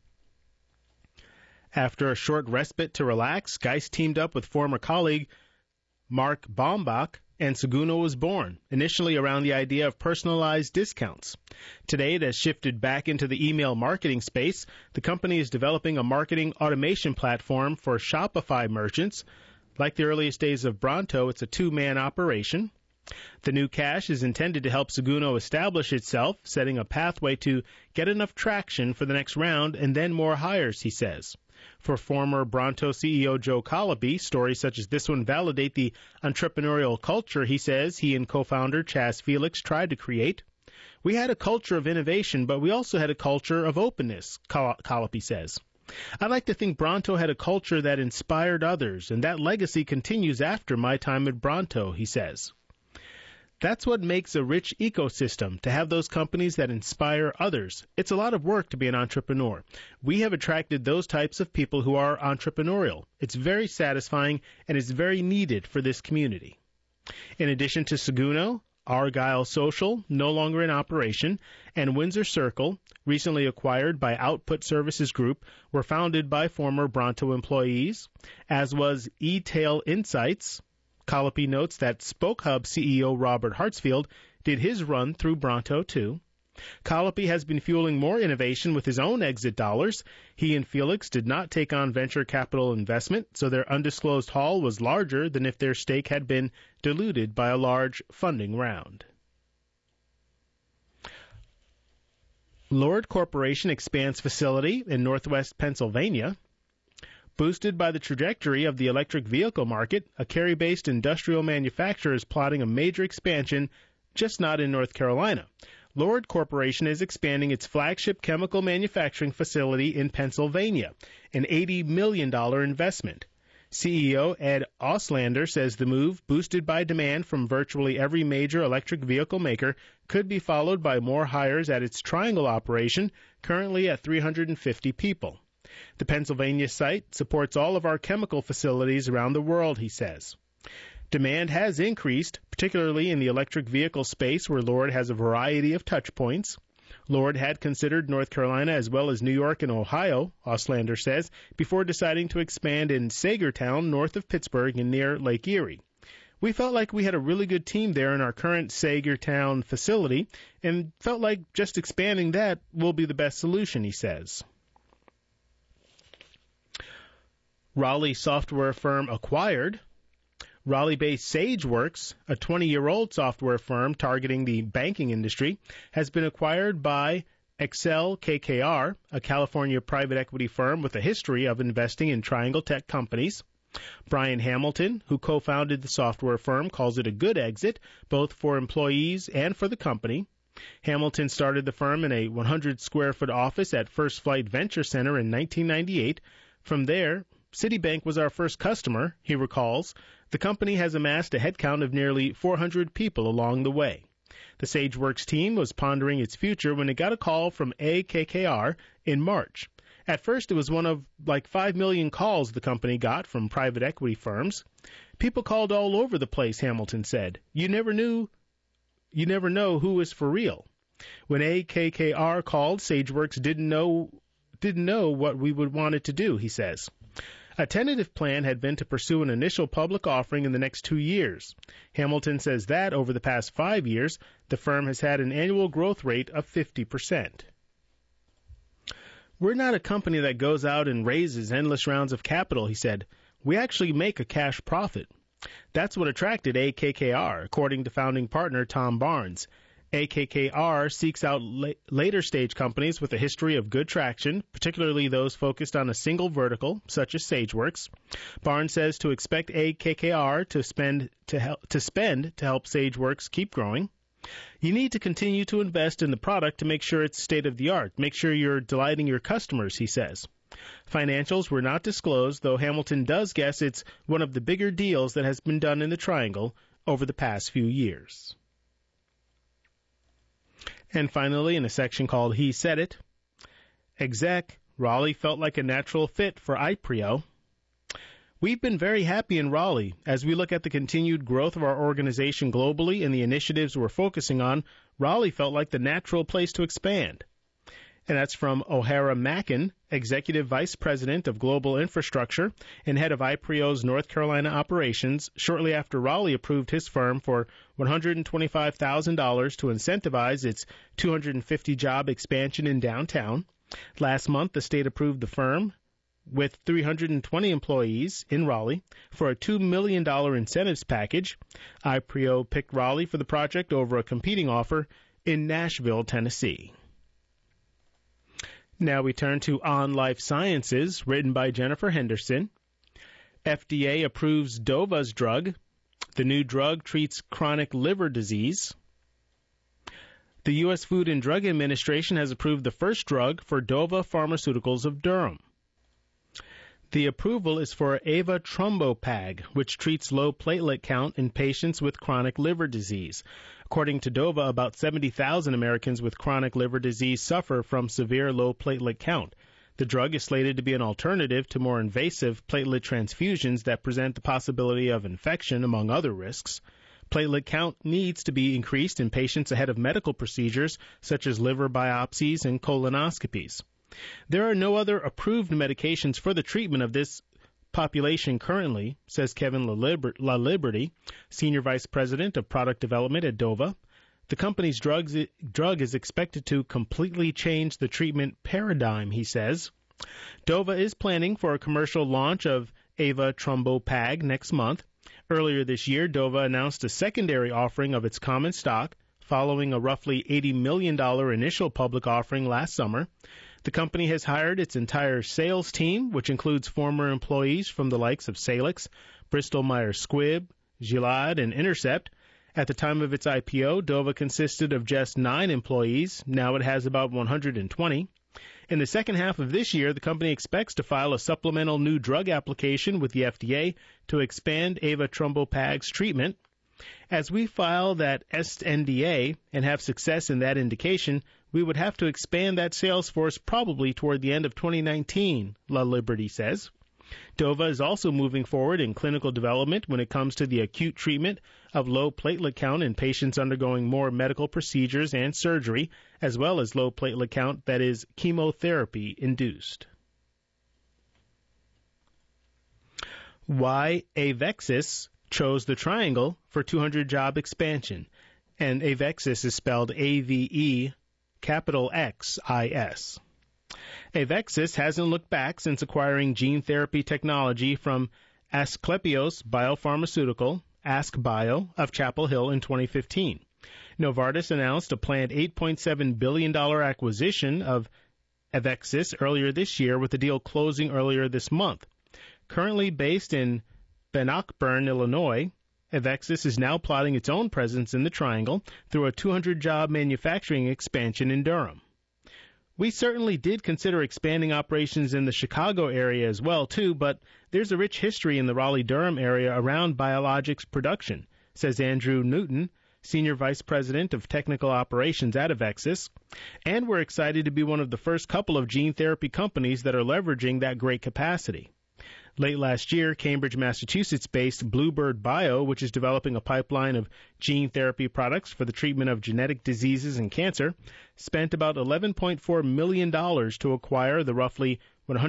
After a short respite to relax, Geis teamed up with former colleague Mark Baumbach, and Seguno was born, initially around the idea of personalized discounts. Today, it has shifted back into the email marketing space. The company is developing a marketing automation platform for Shopify merchants. Like the earliest days of Bronto, it's a two-man operation. The new cash is intended to help Seguno establish itself, setting a pathway to get enough traction for the next round and then more hires, he says. For former Bronto CEO Joe Colopy, stories such as this one validate the entrepreneurial culture, he says, he and co-founder Chas Felix tried to create. "We had a culture of innovation, but we also had a culture of openness," Colopy says. "I like to think Bronto had a culture that inspired others, and that legacy continues after my time at Bronto," he says. That's what makes a rich ecosystem, to have those companies that inspire others. It's a lot of work to be an entrepreneur. We have attracted those types of people who are entrepreneurial. It's very satisfying, and it's very needed for this community. In addition to Seguno, Argyle Social, no longer in operation, and Windsor Circle, recently acquired by Output Services Group, were founded by former Bronto employees, as was eTail Insights. Colopy notes that SpokeHub CEO Robert Hartsfield did his run through Bronto, too. Colopy has been fueling more innovation with his own exit dollars. He and Felix did not take on venture capital investment, so their undisclosed haul was larger than if their stake had been diluted by a large funding round. Lord Corporation expands facility in Northwest Pennsylvania. Boosted by the trajectory of the electric vehicle market, a Cary-based industrial manufacturer is plotting a major expansion, just not in North Carolina. Lord Corporation is expanding its flagship chemical manufacturing facility in Pennsylvania, an $80 million investment. CEO Ed Auslander says the move, boosted by demand from virtually every major electric vehicle maker, could be followed by more hires at its Triangle operation, currently at 350 people. The Pennsylvania site supports all of our chemical facilities around the world, he says. Demand has increased, particularly in the electric vehicle space where Lord has a variety of touch points. Lord had considered North Carolina as well as New York and Ohio, Auslander says, before deciding to expand in Sagertown, north of Pittsburgh and near Lake Erie. We felt like we had a really good team there in our current Sagertown facility and felt like just expanding that will be the best solution, he says. Raleigh software firm acquired. Raleigh-based SageWorks, a 20-year-old software firm targeting the banking industry, has been acquired by Excel KKR, a California private equity firm with a history of investing in Triangle Tech companies. Brian Hamilton, who co-founded the software firm, calls it a good exit, both for employees and for the company. Hamilton started the firm in a 100-square-foot office at First Flight Venture Center in 1998. From there, Citibank was our first customer, he recalls. The company has amassed a headcount of nearly 400 people along the way. The SageWorks team was pondering its future when it got a call from AKKR in March. At first, it was one of like 5 million calls the company got from private equity firms. People called all over the place, Hamilton said. You never know who was for real. When AKKR called, SageWorks didn't know what we would want it to do, he says. A tentative plan had been to pursue an initial public offering in the next 2 years. Hamilton says that over the past 5 years, the firm has had an annual growth rate of 50%. We're not a company that goes out and raises endless rounds of capital, he said. We actually make a cash profit. That's what attracted AKKR, according to founding partner Tom Barnes. AKKR seeks out later-stage companies with a history of good traction, particularly those focused on a single vertical, such as SageWorks. Barnes says to expect AKKR to spend to help SageWorks keep growing. You need to continue to invest in the product to make sure it's state-of-the-art. Make sure you're delighting your customers, he says. Financials were not disclosed, though Hamilton does guess it's one of the bigger deals that has been done in the Triangle over the past few years. And finally, in a section called He Said It, Exec, Raleigh felt like a natural fit for iPrio. We've been very happy in Raleigh. As we look at the continued growth of our organization globally and the initiatives we're focusing on, Raleigh felt like the natural place to expand. And that's from O'Hara Mackin, Executive Vice President of Global Infrastructure and head of iPrio's North Carolina operations, shortly after Raleigh approved his firm for $125,000 to incentivize its 250-job expansion in downtown. Last month, the state approved the firm with 320 employees in Raleigh for a $2 million incentives package. iPrio picked Raleigh for the project over a competing offer in Nashville, Tennessee. Now we turn to On Life Sciences, written by Jennifer Henderson. FDA approves Dova's drug. The new drug treats chronic liver disease. The U.S. Food and Drug Administration has approved the first drug for Dova Pharmaceuticals of Durham. The approval is for avatrombopag, which treats low platelet count in patients with chronic liver disease. According to Dova, about 70,000 Americans with chronic liver disease suffer from severe low platelet count. The drug is slated to be an alternative to more invasive platelet transfusions that present the possibility of infection, among other risks. Platelet count needs to be increased in patients ahead of medical procedures such as liver biopsies and colonoscopies. There are no other approved medications for the treatment of this population currently, says Kevin LaLiberty, Senior Vice President of Product Development at Dova. The company's drug is expected to completely change the treatment paradigm, he says. Dova is planning for a commercial launch of avatrombopag next month. Earlier this year, Dova announced a secondary offering of its common stock following a roughly $80 million initial public offering last summer. The company has hired its entire sales team, which includes former employees from the likes of Salix, Bristol-Myers Squibb, Gilead, and Intercept. At the time of its IPO, Dova consisted of just 9 employees. Now it has about 120. In the second half of this year, the company expects to file a supplemental new drug application with the FDA to expand avatrombopag's treatment. As we file that SNDA and have success in that indication, we would have to expand that sales force probably toward the end of 2019, La Liberty says. Dova is also moving forward in clinical development when it comes to the acute treatment of low platelet count in patients undergoing more medical procedures and surgery, as well as low platelet count that is chemotherapy induced. Why Avexis chose the Triangle for 200-job expansion. And Avexis is spelled A-V-E, capital X-I-S. Avexis hasn't looked back since acquiring gene therapy technology from Asclepios Biopharmaceutical, AskBio, of Chapel Hill in 2015. Novartis announced a planned $8.7 billion acquisition of Avexis earlier this year, with the deal closing earlier this month. Currently based in Bannockburn, Illinois, Avexis is now plotting its own presence in the Triangle through a 200-job manufacturing expansion in Durham. We certainly did consider expanding operations in the Chicago area as well, too, but there's a rich history in the Raleigh-Durham area around biologics production, says Andrew Newton, Senior Vice President of Technical Operations at Avexis, and we're excited to be one of the first couple of gene therapy companies that are leveraging that great capacity. Late last year, Cambridge, Massachusetts-based Bluebird Bio, which is developing a pipeline of gene therapy products for the treatment of genetic diseases and cancer, spent about $11.4 million to acquire the roughly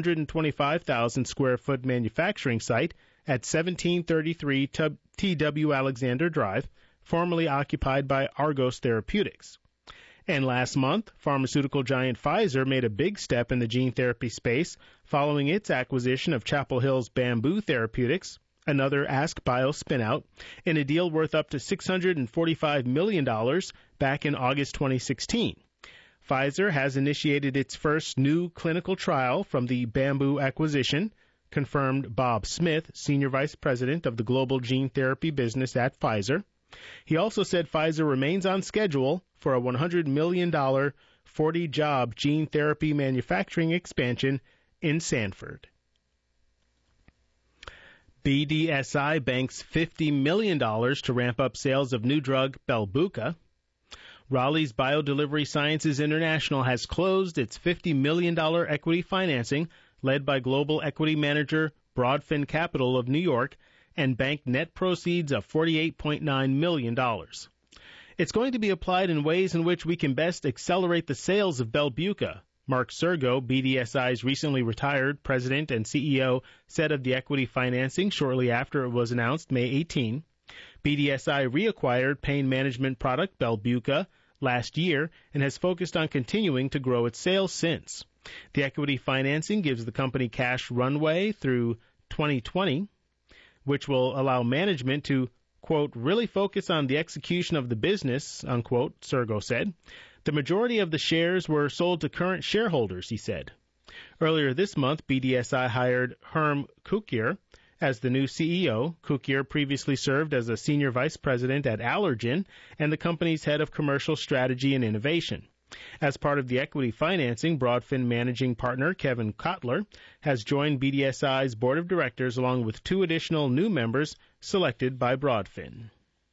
125,000 square foot manufacturing site at 1733 T.W. Alexander Drive, formerly occupied by Argos Therapeutics. And last month, pharmaceutical giant Pfizer made a big step in the gene therapy space following its acquisition of Chapel Hill's Bamboo Therapeutics, another AskBio spinout, in a deal worth up to $645 million back in August 2016. Pfizer has initiated its first new clinical trial from the Bamboo acquisition, confirmed Bob Smith, Senior Vice President of the Global Gene Therapy Business at Pfizer. He also said Pfizer remains on schedule for a $100 million 40-job gene therapy manufacturing expansion in Sanford. BDSI banks $50 million to ramp up sales of new drug Belbuca. Raleigh's BioDelivery Sciences International has closed its $50 million equity financing led by global equity manager Broadfin Capital of New York and banked net proceeds of $48.9 million. It's going to be applied in ways in which we can best accelerate the sales of Belbuca, Mark Sergo, BDSI's recently retired president and CEO, said of the equity financing shortly after it was announced May 18. BDSI reacquired pain management product Belbuca last year and has focused on continuing to grow its sales since. The equity financing gives the company cash runway through 2020, which will allow management to, quote, really focus on the execution of the business, unquote, Sergo said. The majority of the shares were sold to current shareholders, he said. Earlier this month, BDSI hired Herm Kukier as the new CEO. Kukier previously served as a senior vice president at Allergan and the company's head of commercial strategy and innovation. As part of the equity financing, Broadfin managing partner Kevin Kotler has joined BDSI's board of directors along with two additional new members selected by Broadfin.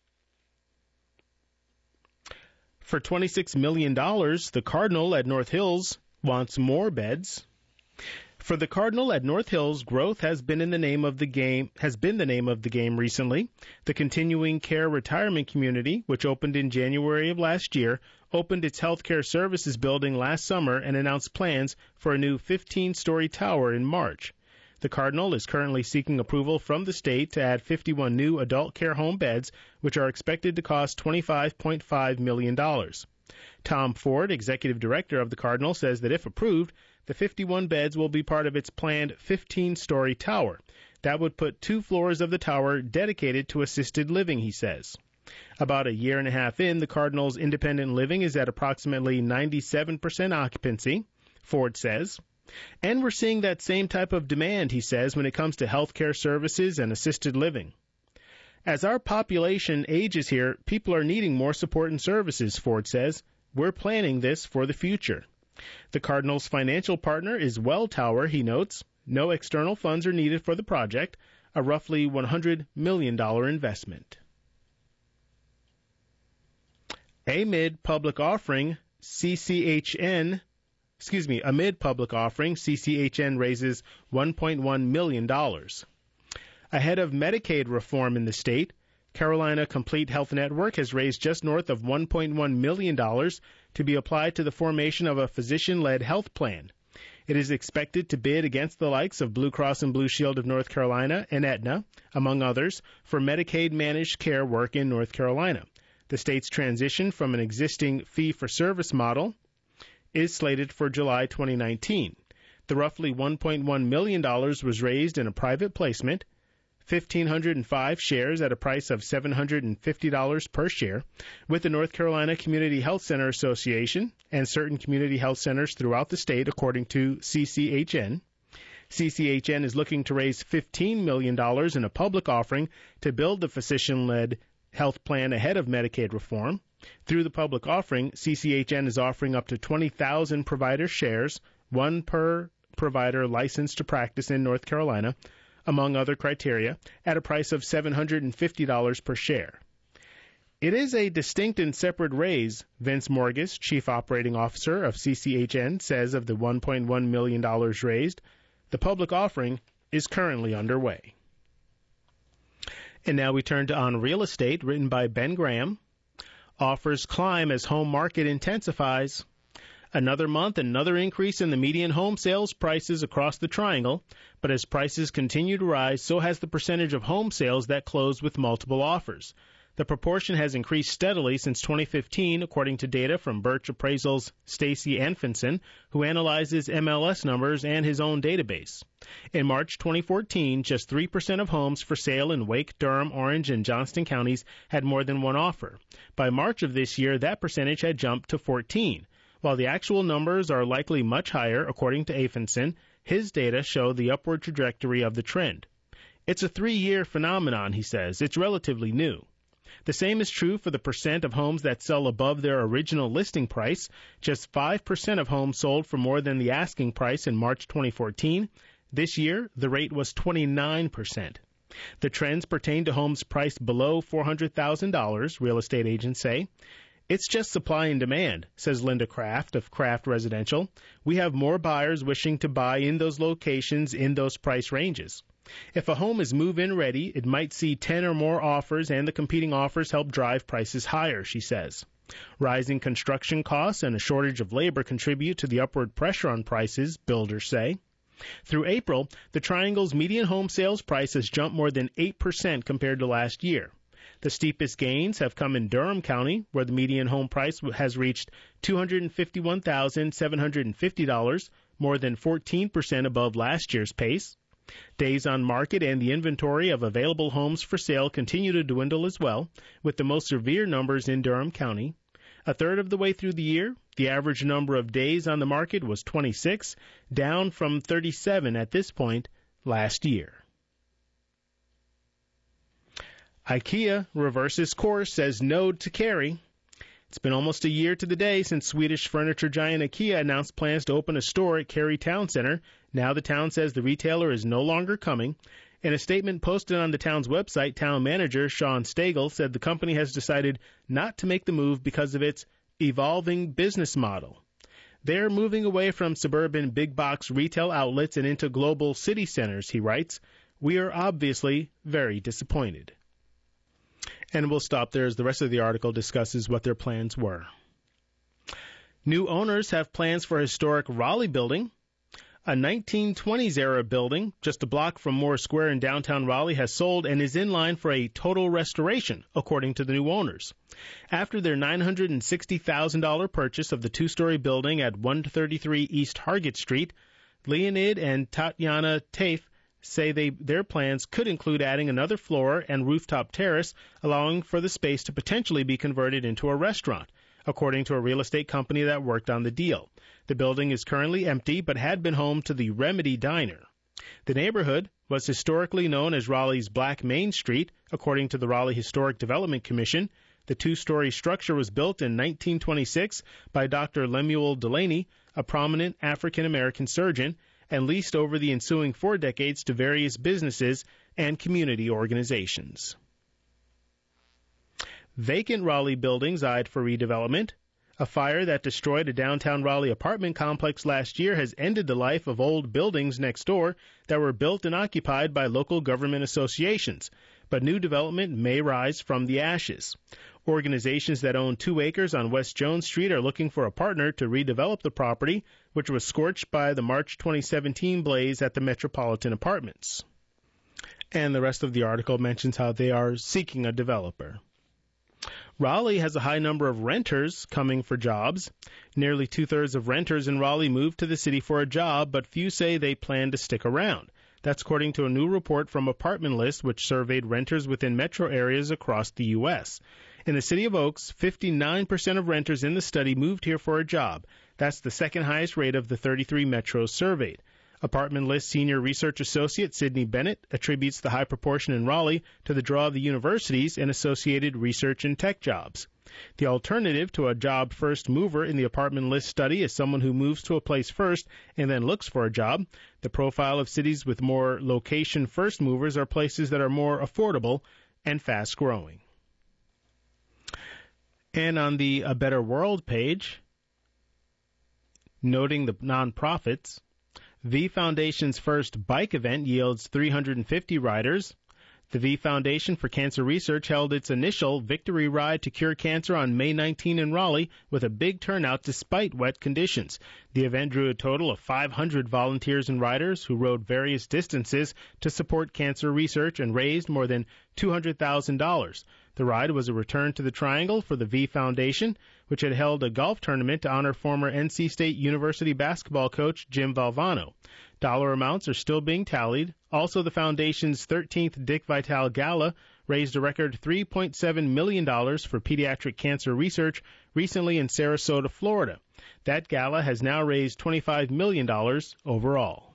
For $26 million, the Cardinal at North Hills wants more beds. For the Cardinal at North Hills, growth has been the name of the game recently. The Continuing Care Retirement Community, which opened in January of last year, opened its healthcare services building last summer and announced plans for a new 15-story tower in March. The Cardinal is currently seeking approval from the state to add 51 new adult care home beds, which are expected to cost $25.5 million. Tom Ford, executive director of the Cardinal, says that if approved, the 51 beds will be part of its planned 15-story tower. That would put 2 floors of the tower dedicated to assisted living, he says. About a year and a half in, the Cardinal's independent living is at approximately 97% occupancy, Ford says. And we're seeing that same type of demand, he says, when it comes to health care services and assisted living. As our population ages here, people are needing more support and services, Ford says. We're planning this for the future. The Cardinal's financial partner is Welltower, he notes. No external funds are needed for the project, a roughly $100 million investment. Amid public offering, amid public offering, CCHN raises $1.1 million. Ahead of Medicaid reform in the state, Carolina Complete Health Network has raised just north of $1.1 million to be applied to the formation of a physician-led health plan. It is expected to bid against the likes of Blue Cross and Blue Shield of North Carolina and Aetna, among others, for Medicaid managed care work in North Carolina. The state's transition from an existing fee-for-service model is slated for July 2019. The roughly $1.1 million was raised in a private placement, 1,505 shares at a price of $750 per share, with the North Carolina Community Health Center Association and certain community health centers throughout the state, according to CCHN. CCHN is looking to raise $15 million in a public offering to build the physician-led health plan ahead of Medicaid reform. Through the public offering, CCHN is offering up to 20,000 provider shares, one per provider licensed to practice in North Carolina, among other criteria, at a price of $750 per share. It is a distinct and separate raise, Vince Morgus, Chief Operating Officer of CCHN, says of the $1.1 million raised. The public offering is currently underway. And now we turn to On Real Estate, written by Ben Graham. Offers climb as home market intensifies. Another month, another increase in the median home sales prices across the triangle, but as prices continue to rise, so has the percentage of home sales that close with multiple offers. The proportion has increased steadily since 2015, according to data from Birch Appraisal's Stacy Anfinson, who analyzes MLS numbers and his own database. In March 2014, just 3% of homes for sale in Wake, Durham, Orange, and Johnston counties had more than one offer. By March of this year, that percentage had jumped to 14%. While the actual numbers are likely much higher, according to Afinson, his data show the upward trajectory of the trend. It's a 3-year phenomenon, he says. It's relatively new. The same is true for the percent of homes that sell above their original listing price. Just 5% of homes sold for more than the asking price in March 2014. This year, the rate was 29%. The trends pertain to homes priced below $400,000, real estate agents say. It's just supply and demand, says Linda Kraft of Kraft Residential. We have more buyers wishing to buy in those locations in those price ranges. If a home is move-in ready, it might see 10 or more offers, and the competing offers help drive prices higher, she says. Rising construction costs and a shortage of labor contribute to the upward pressure on prices, builders say. Through April, the Triangle's median home sales price has jumped more than 8% compared to last year. The steepest gains have come in Durham County, where the median home price has reached $251,750, more than 14% above last year's pace. Days on market and the inventory of available homes for sale continue to dwindle as well, with the most severe numbers in Durham County. A third of the way through the year, the average number of days on the market was 26, down from 37 at this point last year. IKEA reverses course, says no to Cary. It's been almost a year to the day since Swedish furniture giant IKEA announced plans to open a store at Cary Town Center. Now the town says the retailer is no longer coming. In a statement posted on the town's website, town manager Sean Stagel said the company has decided not to make the move because of its evolving business model. They're moving away from suburban big box retail outlets and into global city centers, he writes. We are obviously very disappointed. And we'll stop there as the rest of the article discusses what their plans were. New owners have plans for a historic Raleigh building. A 1920s-era building just a block from Moore Square in downtown Raleigh has sold and is in line for a total restoration, according to the new owners. After their $960,000 purchase of the two-story building at 133 East Hargett Street, Leonid and Tatiana Tafe say their plans could include adding another floor and rooftop terrace, allowing for the space to potentially be converted into a restaurant, according to a real estate company that worked on the deal. The building is currently empty but had been home to the Remedy Diner. The neighborhood was historically known as Raleigh's Black Main Street, according to the Raleigh Historic Development Commission. The two-story structure was built in 1926 by Dr. Lemuel Delaney, a prominent African-American surgeon, and leased over the ensuing 4 decades to various businesses and community organizations. Vacant Raleigh buildings eyed for redevelopment. A fire that destroyed a downtown Raleigh apartment complex last year has ended the life of old buildings next door that were built and occupied by local government associations, but new development may rise from the ashes. Organizations that own 2 acres on West Jones Street are looking for a partner to redevelop the property, which was scorched by the March 2017 blaze at the Metropolitan Apartments. And the rest of the article mentions how they are seeking a developer. Raleigh has a high number of renters coming for jobs. Nearly 2/3 of renters in Raleigh moved to the city for a job, but few say they plan to stick around. That's according to a new report from Apartment List, which surveyed renters within metro areas across the U.S. In the city of Oaks, 59% of renters in the study moved here for a job. That's the second highest rate of the 33 metros surveyed. Apartment List Senior Research Associate Sydney Bennett attributes the high proportion in Raleigh to the draw of the universities and associated research and tech jobs. The alternative to a job first mover in the Apartment List study is someone who moves to a place first and then looks for a job. The profile of cities with more location first movers are places that are more affordable and fast growing. And on the A Better World page, noting the nonprofits, V Foundation's first bike event yields 350 riders. The V Foundation for Cancer Research held its initial Victory Ride to Cure Cancer on May 19 in Raleigh with a big turnout despite wet conditions. The event drew a total of 500 volunteers and riders who rode various distances to support cancer research and raised more than $200,000. The ride was a return to the Triangle for the V Foundation, which had held a golf tournament to honor former NC State University basketball coach Jim Valvano. Dollar amounts are still being tallied. Also, the Foundation's 13th Dick Vitale Gala raised a record $3.7 million for pediatric cancer research recently in Sarasota, Florida. That gala has now raised $25 million overall.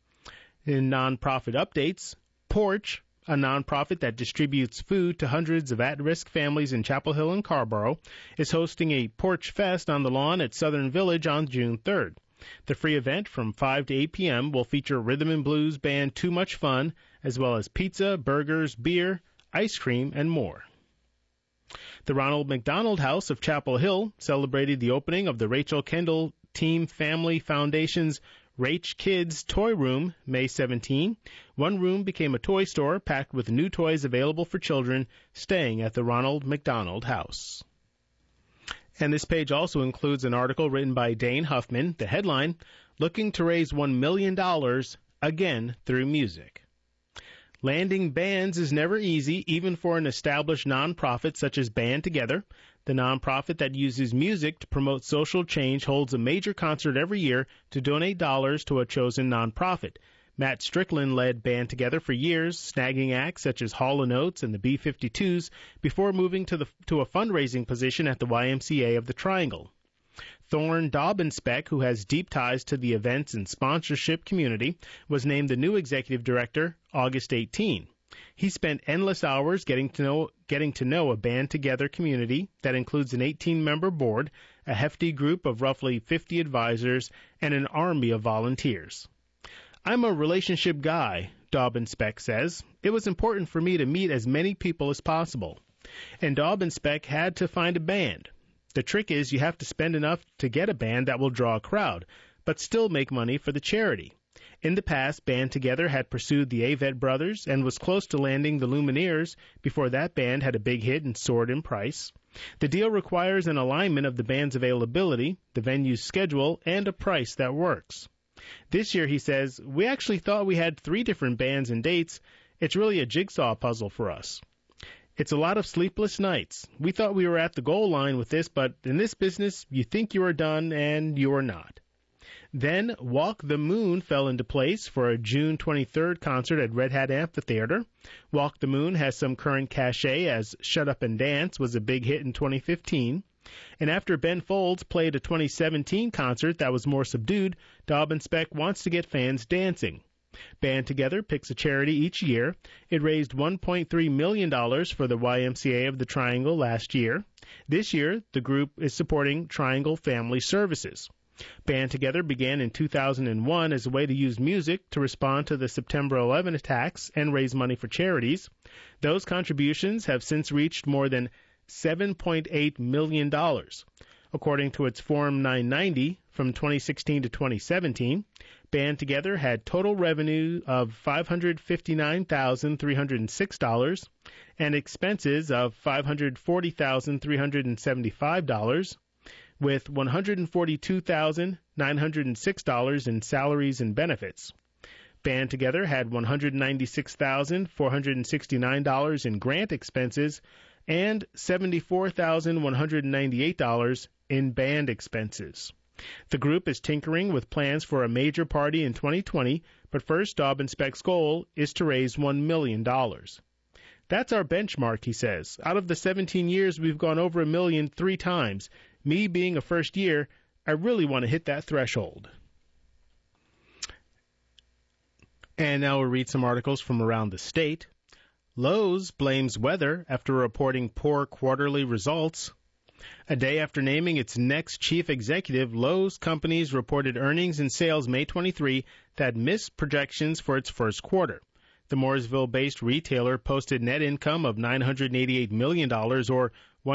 In nonprofit updates, Porch, a nonprofit that distributes food to hundreds of at-risk families in Chapel Hill and Carborough, is hosting a Porch Fest on the lawn at Southern Village on June 3rd. The free event from 5 to 8 p.m. will feature rhythm and blues band Too Much Fun, as well as pizza, burgers, beer, ice cream, and more. The Ronald McDonald House of Chapel Hill celebrated the opening of the Rachel Kendall Team Family Foundation's Rach Kids Toy Room May 17. One room became a toy store packed with new toys available for children staying at the Ronald McDonald House. And this page also includes an article written by Dane Huffman. The headline, Looking to Raise $1 Million Again Through Music. Landing bands is never easy, even for an established nonprofit such as Band Together. The nonprofit that uses music to promote social change holds a major concert every year to donate dollars to a chosen nonprofit. Matt Strickland led Band Together for years, snagging acts such as Hall & Oates and the B-52s before moving to a fundraising position at the YMCA of the Triangle. Thorne Dobbinspec, who has deep ties to the events and sponsorship community, was named the new executive director August 18. He spent endless hours getting to know a Band Together community that includes an 18-member board, a hefty group of roughly 50 advisors, and an army of volunteers. I'm a relationship guy, Dobbinspec says. It was important for me to meet as many people as possible. And Dobbinspec had to find a band. The trick is you have to spend enough to get a band that will draw a crowd, but still make money for the charity. In the past, Band Together had pursued the Avett Brothers and was close to landing the Lumineers before that band had a big hit and soared in price. The deal requires an alignment of the band's availability, the venue's schedule, and a price that works. This year, he says, we actually thought we had 3 different bands and dates. It's really a jigsaw puzzle for us. It's a lot of sleepless nights. We thought we were at the goal line with this, but in this business, you think you are done and you are not. Then Walk the Moon fell into place for a June 23rd concert at Red Hat Amphitheater. Walk the Moon has some current cachet as Shut Up and Dance was a big hit in 2015. And after Ben Folds played a 2017 concert that was more subdued, Dobbinspec wants to get fans dancing. Band Together picks a charity each year. It raised $1.3 million for the YMCA of the Triangle last year. This year, the group is supporting Triangle Family Services. Band Together began in 2001 as a way to use music to respond to the September 11 attacks and raise money for charities. Those contributions have since reached more than $7.8 million. According to its Form 990 from 2016 to 2017, Band Together had total revenue of $559,306 and expenses of $540,375, with $142,906 in salaries and benefits. Band Together had $196,469 in grant expenses and $74,198 in band expenses. The group is tinkering with plans for a major party in 2020, but first, Daub and Speck's goal is to raise $1 million. That's our benchmark, he says. Out of the 17 years, we've gone over $1 million 3 times. Me being a first year, I really want to hit that threshold. And now we'll read some articles from around the state. Lowe's blames weather after reporting poor quarterly results. A day after naming its next chief executive, Lowe's companies reported earnings and sales May 23 that missed projections for its first quarter. The Mooresville-based retailer posted net income of $988 million, or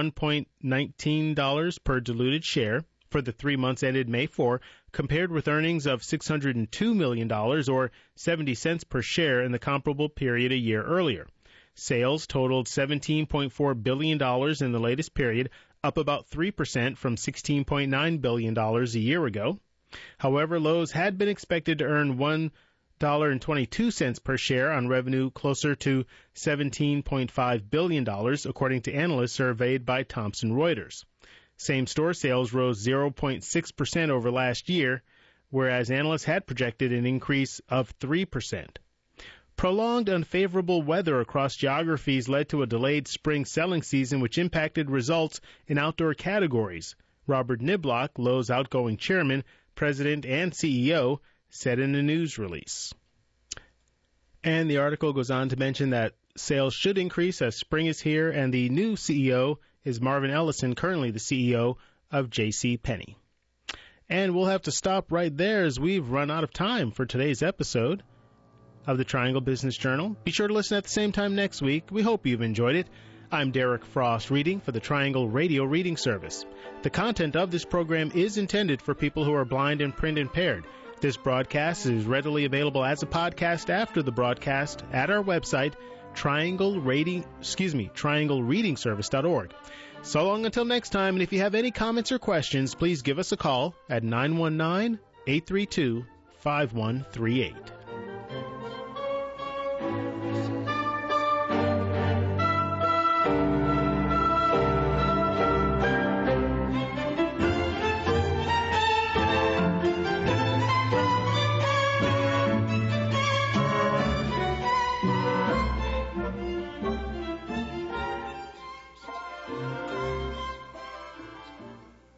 $1.19 per diluted share, for the 3 months ended May 4, compared with earnings of $602 million, or 70 cents per share, in the comparable period a year earlier. Sales totaled $17.4 billion in the latest period, up about 3% from $16.9 billion a year ago. However, Lowe's had been expected to earn $1.22 per share on revenue closer to $17.5 billion, according to analysts surveyed by Thomson Reuters. Same-store sales rose 0.6% over last year, whereas analysts had projected an increase of 3%. Prolonged unfavorable weather across geographies led to a delayed spring selling season, which impacted results in outdoor categories. Robert Niblock, Lowe's outgoing chairman, president, and CEO, said in a news release. And the article goes on to mention that sales should increase as spring is here, and the new CEO is Marvin Ellison, currently the CEO of JCPenney. And we'll have to stop right there as we've run out of time for today's episode of the Triangle Business Journal. Be sure to listen at the same time next week. We hope you've enjoyed it. I'm Derek Frost, reading for the Triangle Radio Reading Service. The content of this program is intended for people who are blind and print impaired. This broadcast is readily available as a podcast after the broadcast at our website, trianglereadingservice.org. So long until next time, and if you have any comments or questions, please give us a call at 919-832-5138.